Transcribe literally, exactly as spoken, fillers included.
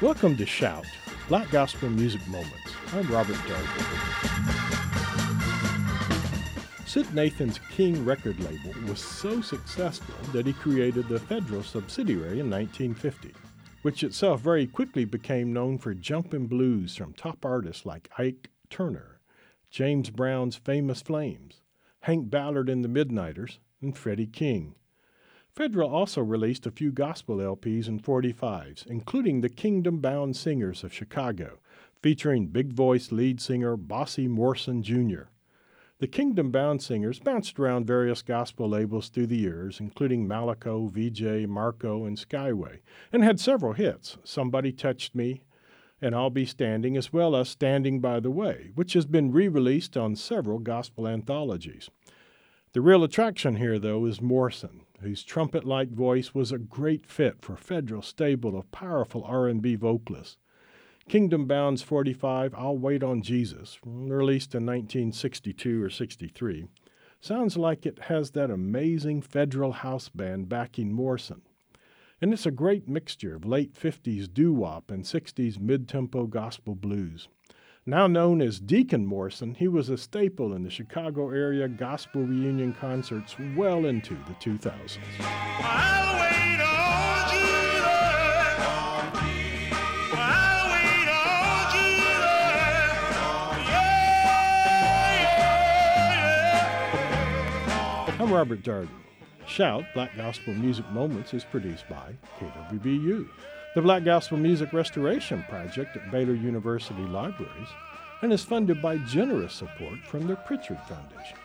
Welcome to Shout, Black Gospel Music Moments. I'm Robert Darby. Sid Nathan's King record label was so successful that he created the Federal subsidiary in nineteen fifty, which itself very quickly became known for jumpin' blues from top artists like Ike Turner, James Brown's Famous Flames, Hank Ballard and the Midnighters, and Freddie King. Federal also released a few gospel L Ps and forty-fives, including the Kingdom Bound Singers of Chicago, featuring big voice lead singer Bossy Morrison Junior The Kingdom Bound Singers bounced around various gospel labels through the years, including Malaco, V J, Marco, and Skyway, and had several hits, Somebody Touched Me, and I'll Be Standing, as well as Standing by the Way, which has been re-released on several gospel anthologies. The real attraction here, though, is Morrison, whose trumpet-like voice was a great fit for Federal's stable of powerful R and B vocalists. Kingdom Bound's forty-five, I'll Wait on Jesus, released in nineteen sixty-two or sixty-three, sounds like it has that amazing Federal house band backing Morrison. And it's a great mixture of late fifties doo-wop and sixties mid-tempo gospel blues. Now known as Deacon Morrison, he was a staple in the Chicago area gospel reunion concerts well into the two thousands. I'll wait on Jesus. I'll wait on Jesus. Yeah, yeah, yeah. I'm Robert Darden. Shout, Black Gospel Music Moments, is produced by K W B U, the Black Gospel Music Restoration Project at Baylor University Libraries, and is funded by generous support from the Pritchard Foundation.